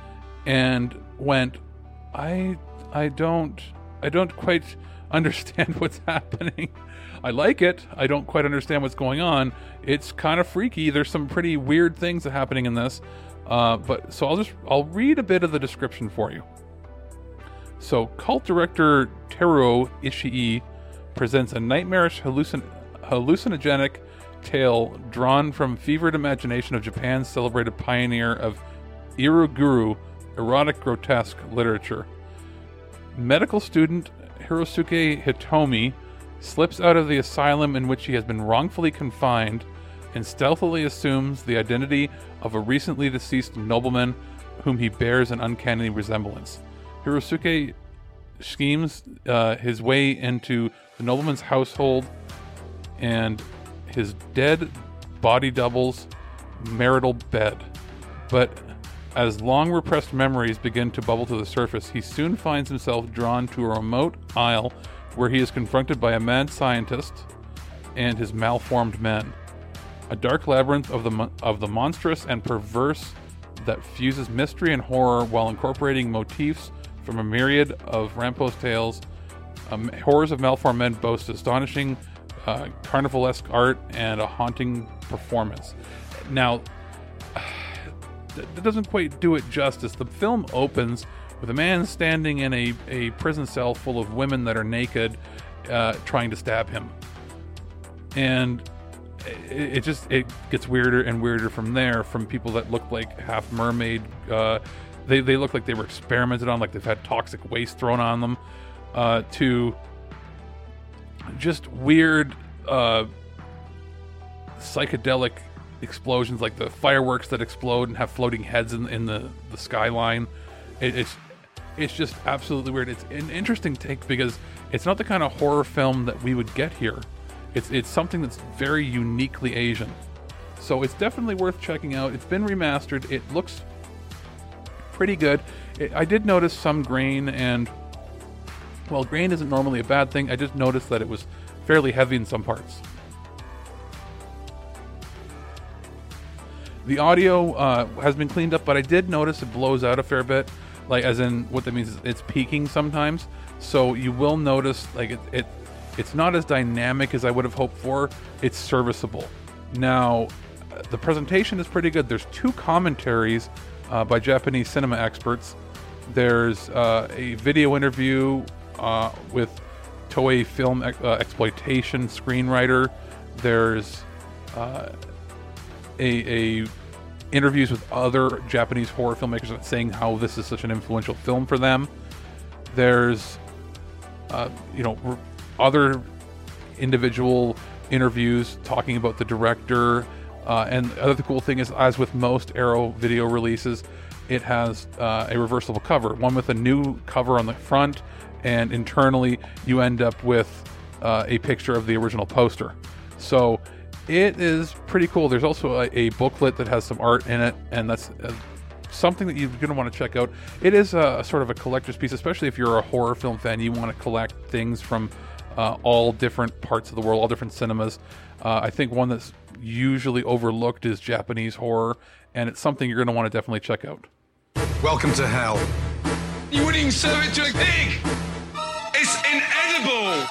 and went, I I don't I don't quite understand what's happening. I like it. I don't quite understand what's going on. It's kind of freaky. There's some pretty weird things that are happening in this. Uh, but so I'll just I'll read a bit of the description for you. So, cult director Teruo Ishii presents a nightmarish hallucin- hallucinogenic tale drawn from fevered imagination of Japan's celebrated pioneer of iruguru, erotic grotesque literature. Medical student Hirosuke Hitomi slips out of the asylum in which he has been wrongfully confined and stealthily assumes the identity of a recently deceased nobleman whom he bears an uncanny resemblance. Hirosuke schemes uh, his way into the nobleman's household and his dead body double's marital bed. But as long repressed memories begin to bubble to the surface, he soon finds himself drawn to a remote isle where he is confronted by a mad scientist and his malformed men. A dark labyrinth of the of the monstrous and perverse that fuses mystery and horror while incorporating motifs from a myriad of Rampo's tales Um, Horrors of Malformed Men boast astonishing uh, carnivalesque art and a haunting performance. Now, that doesn't quite do it justice. The film opens with a man standing in a, a prison cell full of women that are naked, uh, trying to stab him. And it, it just it gets weirder and weirder from there, from people that look like half mermaid. Uh, they, they look like they were experimented on, like they've had toxic waste thrown on them, uh, to just weird uh, psychedelic explosions, like the fireworks that explode and have floating heads in, in the, the skyline. It, it's it's just absolutely weird. It's an interesting take because it's not the kind of horror film that we would get here. It's it's something that's very uniquely Asian. So it's definitely worth checking out. It's been remastered. It looks pretty good. It, I did notice some grain, and well, grain isn't normally a bad thing. I just noticed that it was fairly heavy in some parts. The audio uh, has been cleaned up, but I did notice it blows out a fair bit. Like, as in, what that means is it's peaking sometimes. So you will notice, like, it, it it's not as dynamic as I would have hoped for. It's serviceable. Now, the presentation is pretty good. There's two commentaries uh, by Japanese cinema experts. There's uh, a video interview uh, with Toei Film ex- uh, Exploitation screenwriter. There's uh, a, a interviews with other Japanese horror filmmakers saying how this is such an influential film for them. There's, uh, you know, r- other individual interviews talking about the director. Uh, and the other cool thing is, as with most Arrow video releases, it has uh, a reversible cover, one with a new cover on the front, and internally you end up with uh, a picture of the original poster. So it is pretty cool. There's also a, a booklet that has some art in it, and that's uh, something that you're going to want to check out. It is a, a sort of a collector's piece, especially if you're a horror film fan. You want to collect things from uh, all different parts of the world, all different cinemas. Uh, I think one that's usually overlooked is Japanese horror, and it's something you're going to want to definitely check out. Welcome to hell. You wouldn't even serve it to a pig! It's inedible!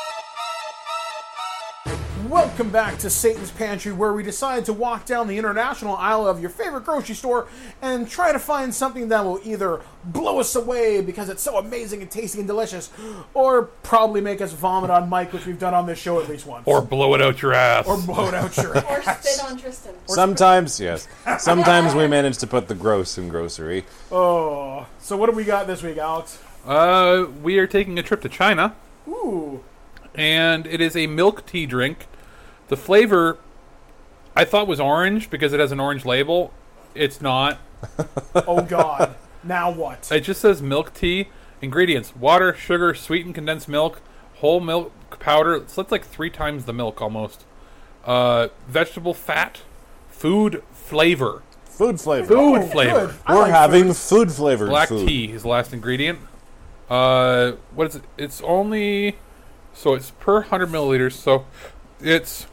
Welcome back to Satan's Pantry, where we decide to walk down the international aisle of your favorite grocery store and try to find something that will either blow us away because it's so amazing and tasty and delicious, or probably make us vomit on Mike, which we've done on this show at least once. Or blow it out your ass. Or blow it out your Or ass. spit on Tristan. Sometimes, yes. Sometimes we manage to put the gross in grocery. Oh, so what do we got this week, Alex? Uh, we are taking a trip to China. Ooh. And it is a milk tea drink. The flavor, I thought was orange because it has an orange label. It's not. Oh, God. Now what? It just says milk tea. Ingredients: water, sugar, sweetened condensed milk, whole milk powder. So that's like three times the milk almost. Uh, vegetable fat, food flavor. Food flavor. Food Oh, flavor. good. I We're like having food. food flavored Black food. tea is the last ingredient. Uh, what is it? It's only... So it's per one hundred milliliters, so it's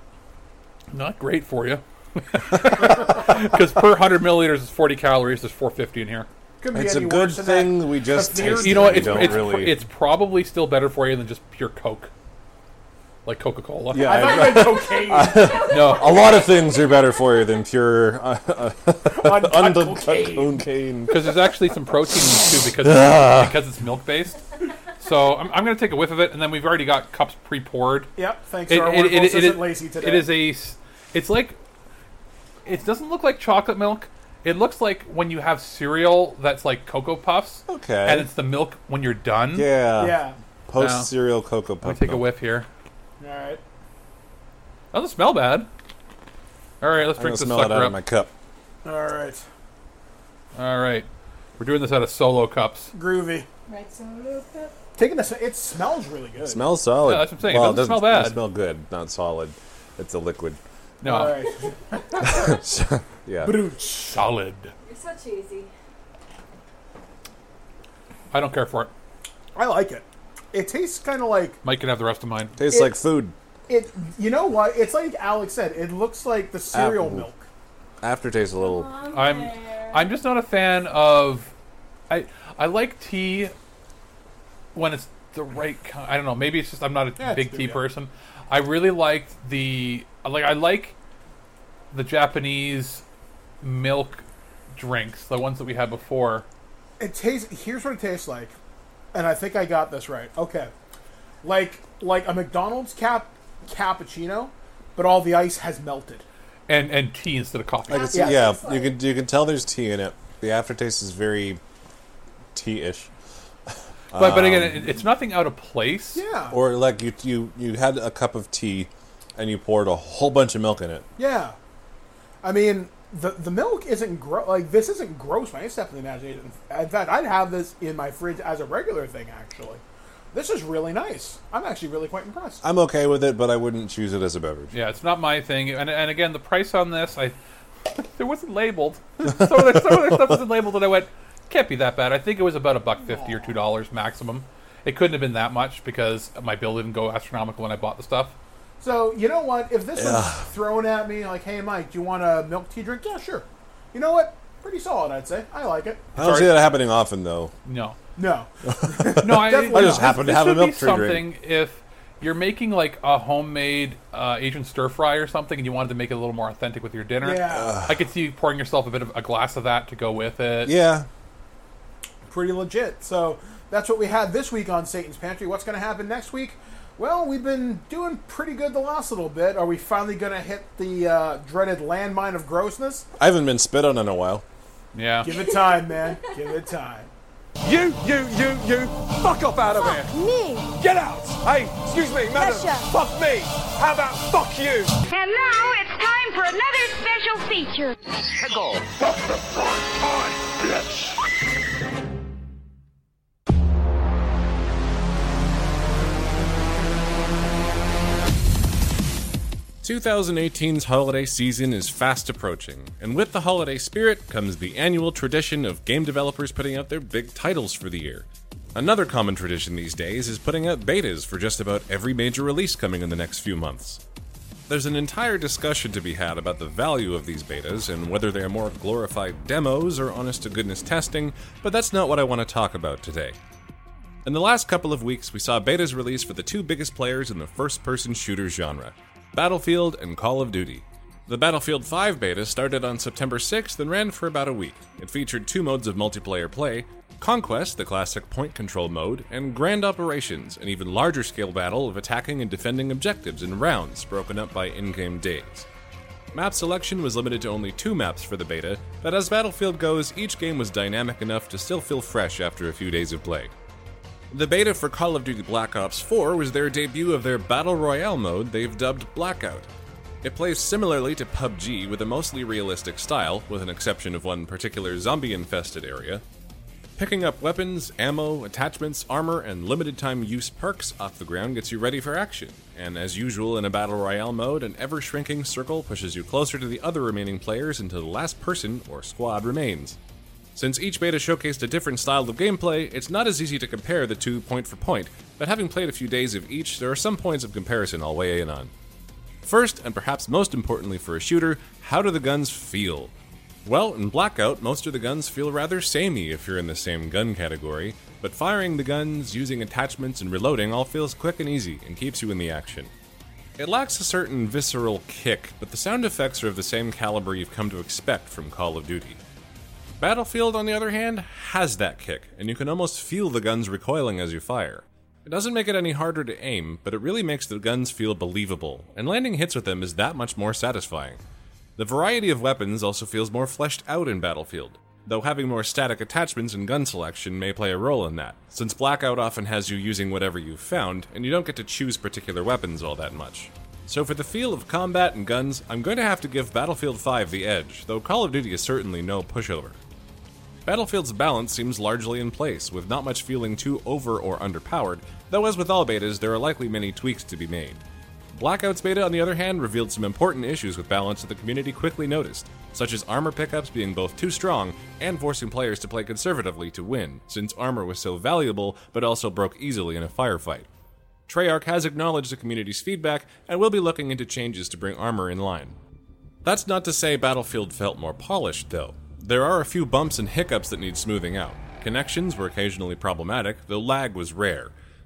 not great for you. Because per one hundred milliliters is forty calories. There's four hundred fifty in here. Could be It's any a good worse than thing that. we just But beer- taste You know what? it. It's, We don't it's, really... it's probably still better for you than just pure Coke. Like Coca-Cola. Yeah, I thought you meant cocaine. No. A lot of things are better for you than pure uh, uh, Uncut uncut cocaine. cocaine. Because there's actually some protein in it too, because it's, because it's milk based. So I'm, I'm going to take a whiff of it, and then we've already got cups pre-poured. Yep, thanks to our wonderful assistant Lacey today. It is a. s- It's like. It doesn't look like chocolate milk. It looks like when you have cereal that's like Cocoa Puffs. Okay. And it's the milk when you're done. Yeah. Yeah. Post cereal cocoa puff. Let me take a milk. whiff here. All right. Doesn't smell bad. All right, let's I'm drink gonna this smell it sucker out up. of my cup. All right. All right, we're doing this out of solo cups. Groovy. Right, so look up. Taking this, it smells really good. It smells solid. Yeah, that's what I'm saying. It Well, doesn't smell doesn't bad. smell good, not solid. It's a liquid. No, All right. Yeah. Brooch. solid. You're so cheesy. I don't care for it. I like it. It tastes kind of like Mike can have the rest of mine. Tastes It- like food. it. You know what? It's like Alex said. It looks like the cereal Apple. milk. Aftertaste a little. I'm I'm just not a fan of. I I like tea when it's the right kind. I don't know. Maybe it's just I'm not a Yeah, big it's tea good, yeah. person. I really liked the like. I like the Japanese milk drinks, the ones that we had before. It tastes. Here's what it tastes like, and I think I got this right. Okay, like like a McDonald's cap cappuccino, but all the ice has melted. And and tea instead of coffee. I can see, Yeah. yeah, you can you can tell there's tea in it. The aftertaste is very tea-ish. But but again, Um, it, it's nothing out of place. Yeah. Or like you you you had a cup of tea, and you poured a whole bunch of milk in it. Yeah. I mean, the the milk isn't gross. Like, this isn't gross by any step of the imagination. In fact, I'd have this in my fridge as a regular thing, actually. This is really nice. I'm actually really quite impressed. I'm okay with it, but I wouldn't choose it as a beverage. Yeah, it's not my thing. And and again, the price on this, I it wasn't labeled. some, of their, some of their stuff wasn't labeled, and I went, can't be that bad. I think it was about a buck fifty or two dollars maximum. It couldn't have been that much because my bill didn't go astronomical when I bought the stuff. So, you know what? If this was thrown at me like, hey, Mike, do you want a milk tea drink? Yeah, sure. You know what? Pretty solid, I'd say. I like it. I don't see that happening often, though. No. No. No, I, Definitely I just not. happen to this have a would milk be tea something drink. if you're making like a homemade uh, Asian stir fry or something, and you wanted to make it a little more authentic with your dinner. Yeah. I could see you pouring yourself a bit of a glass of that to go with it. Yeah. Pretty legit. So, that's what we had this week on Satan's Pantry. What's going to happen next week? Well, we've been doing pretty good the last little bit. Are we finally going to hit the uh, dreaded landmine of grossness? I haven't been spit on in a while. Yeah. Give it time, man. Give it time. You, you, you, you, fuck off out of here. Me. Get out. Hey, excuse me, madam. Gotcha. Fuck me. How about fuck you? And now it's time for another special feature. Go. Fuck the front time, bitch. twenty eighteen's holiday season is fast approaching, and with the holiday spirit comes the annual tradition of game developers putting out their big titles for the year. Another common tradition these days is putting out betas for just about every major release coming in the next few months. There's an entire discussion to be had about the value of these betas and whether they are more glorified demos or honest-to-goodness testing, but that's not what I want to talk about today. In the last couple of weeks, we saw betas release for the two biggest players in the first-person shooter genre, Battlefield and Call of Duty. The Battlefield five beta started on September sixth and ran for about a week. It featured two modes of multiplayer play, Conquest, the classic point control mode, and Grand Operations, an even larger scale battle of attacking and defending objectives in rounds broken up by in-game days. Map selection was limited to only two maps for the beta, but as Battlefield goes, each game was dynamic enough to still feel fresh after a few days of play. The beta for Call of Duty Black Ops four was their debut of their Battle Royale mode they've dubbed Blackout. It plays similarly to P U B G with a mostly realistic style, with an exception of one particular zombie-infested area. Picking up weapons, ammo, attachments, armor, and limited-time use perks off the ground gets you ready for action, and as usual in a Battle Royale mode, an ever-shrinking circle pushes you closer to the other remaining players until the last person or squad remains. Since each beta showcased a different style of gameplay, it's not as easy to compare the two point for point, but having played a few days of each, there are some points of comparison I'll weigh in on. First, and perhaps most importantly for a shooter, how do the guns feel? Well, in Blackout, most of the guns feel rather samey if you're in the same gun category, but firing the guns, using attachments, and reloading all feels quick and easy and keeps you in the action. It lacks a certain visceral kick, but the sound effects are of the same caliber you've come to expect from Call of Duty. Battlefield, on the other hand, has that kick, and you can almost feel the guns recoiling as you fire. It doesn't make it any harder to aim, but it really makes the guns feel believable, and landing hits with them is that much more satisfying. The variety of weapons also feels more fleshed out in Battlefield, though having more static attachments and gun selection may play a role in that, since Blackout often has you using whatever you've found, and you don't get to choose particular weapons all that much. So for the feel of combat and guns, I'm going to have to give Battlefield five the edge, though Call of Duty is certainly no pushover. Battlefield's balance seems largely in place, with not much feeling too over or underpowered, though as with all betas, there are likely many tweaks to be made. Blackout's beta, on the other hand, revealed some important issues with balance that the community quickly noticed, such as armor pickups being both too strong and forcing players to play conservatively to win, since armor was so valuable but also broke easily in a firefight. Treyarch has acknowledged the community's feedback and will be looking into changes to bring armor in line. That's not to say Battlefield felt more polished, though. There are a few bumps and hiccups that need smoothing out. Connections were occasionally problematic, though lag was rare.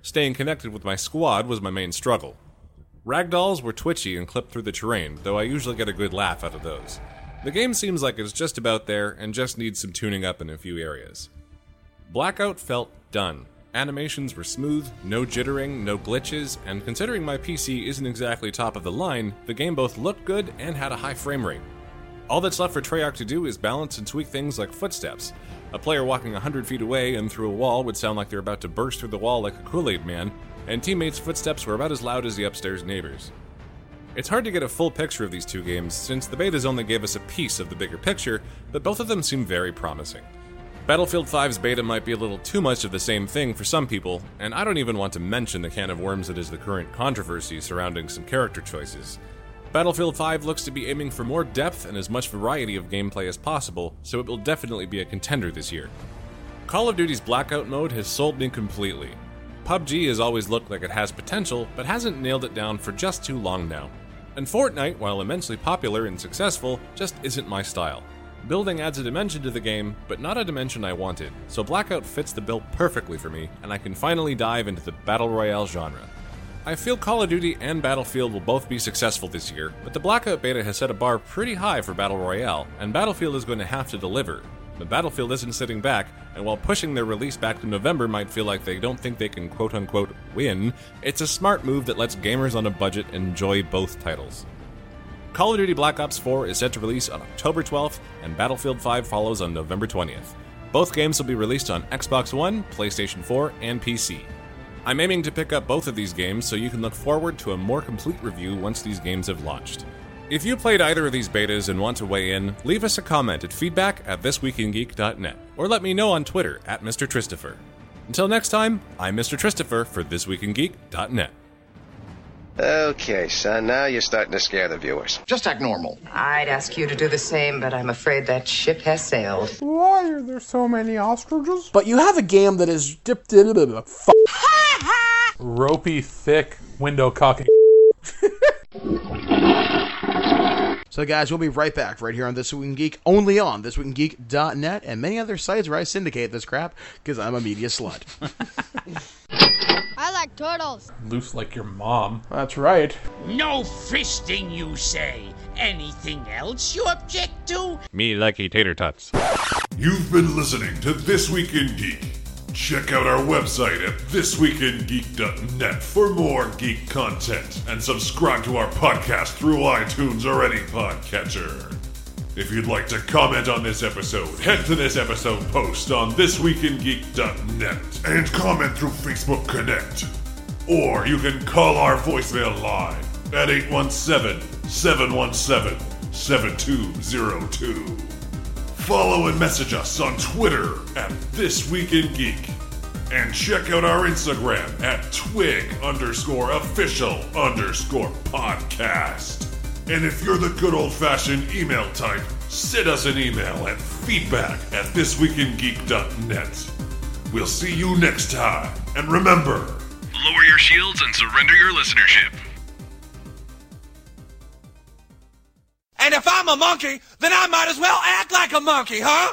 Staying connected with my squad was my main struggle. Ragdolls were twitchy and clipped through the terrain, though I usually get a good laugh out of those. The game seems like it's just about there and just needs some tuning up in a few areas. Blackout felt done. Animations were smooth, no jittering, no glitches, and considering my P C isn't exactly top of the line, the game both looked good and had a high frame rate. All that's left for Treyarch to do is balance and tweak things like footsteps. A player walking one hundred feet away and through a wall would sound like they're about to burst through the wall like a Kool-Aid man, and teammates' footsteps were about as loud as the upstairs neighbors. It's hard to get a full picture of these two games, since the betas only gave us a piece of the bigger picture, but both of them seem very promising. Battlefield five's beta might be a little too much of the same thing for some people, and I don't even want to mention the can of worms that is the current controversy surrounding some character choices. Battlefield five looks to be aiming for more depth and as much variety of gameplay as possible, so it will definitely be a contender this year. Call of Duty's Blackout mode has sold me completely. P U B G has always looked like it has potential, but hasn't nailed it down for just too long now. And Fortnite, while immensely popular and successful, just isn't my style. Building adds a dimension to the game, but not a dimension I wanted, so Blackout fits the bill perfectly for me, and I can finally dive into the Battle Royale genre. I feel Call of Duty and Battlefield will both be successful this year, but the Blackout beta has set a bar pretty high for Battle Royale, and Battlefield is going to have to deliver. But Battlefield isn't sitting back, and while pushing their release back to November might feel like they don't think they can quote-unquote win, it's a smart move that lets gamers on a budget enjoy both titles. Call of Duty Black Ops four is set to release on October twelfth, and Battlefield five follows on November twentieth. Both games will be released on Xbox One, PlayStation four, and P C. I'm aiming to pick up both of these games so you can look forward to a more complete review once these games have launched. If you played either of these betas and want to weigh in, leave us a comment at feedback at this week in geek dot net, or let me know on Twitter at Mister Christopher. Until next time, I'm Mister Christopher for this week in geek dot net. Okay, son, now you're starting to scare the viewers. Just act normal. I'd ask you to do the same, but I'm afraid that ship has sailed. Why are there so many ostriches? But you have a game that is dipped in a f- Ropey, thick window cocking. So guys, we'll be right back right here on This Week in Geek, only on this week in geek dot net and many other sites where I syndicate this crap, because I'm a media slut. I like turtles. Loose like your mom. That's right. No fisting, you say. Anything else you object to? Me likey tater tots. You've been listening to This Week in Geek. Check out our website at this week in geek dot net for more geek content, and subscribe to our podcast through iTunes or any podcatcher. If you'd like to comment on this episode, head to this episode post on this week in geek dot net and comment through Facebook Connect. Or you can call our voicemail line at eight one seven, seven one seven, seven two zero two. Follow and message us on Twitter at This Week in Geek. And check out our Instagram at twig underscore official underscore podcast. And if you're the good old-fashioned email type, send us an email at feedback at this week in geek dot net. We'll see you next time. And remember, lower your shields and surrender your listenership. And if I'm a monkey, then I might as well act like a monkey, huh?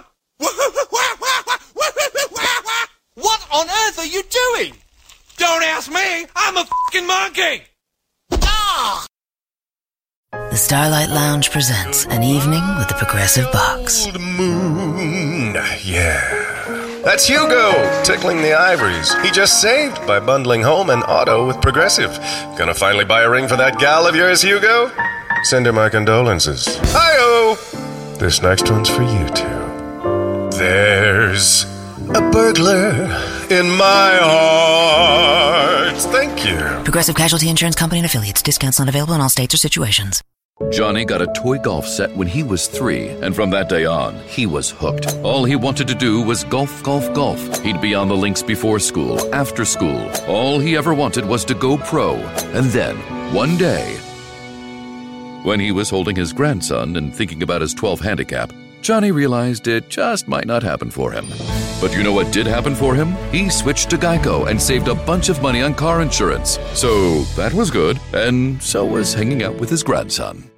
What on earth are you doing? Don't ask me. I'm a fucking monkey. Ah! The Starlight Lounge presents An Evening with the Progressive Box. Old moon, yeah. That's Hugo, tickling the ivories. He just saved by bundling home and auto with Progressive. Gonna finally buy a ring for that gal of yours, Hugo? Send her my condolences. Hi-oh! This next one's for you two. There's a burglar in my heart. Thank you. Progressive Casualty Insurance Company and Affiliates. Discounts not available in all states or situations. Johnny got a toy golf set when he was three, and from that day on, he was hooked. All he wanted to do was golf, golf, golf. He'd be on the links before school, after school. All he ever wanted was to go pro. And then, one day, when he was holding his grandson and thinking about his twelve handicap, Johnny realized it just might not happen for him. But you know what did happen for him? He switched to Geico and saved a bunch of money on car insurance. So that was good, and so was hanging out with his grandson.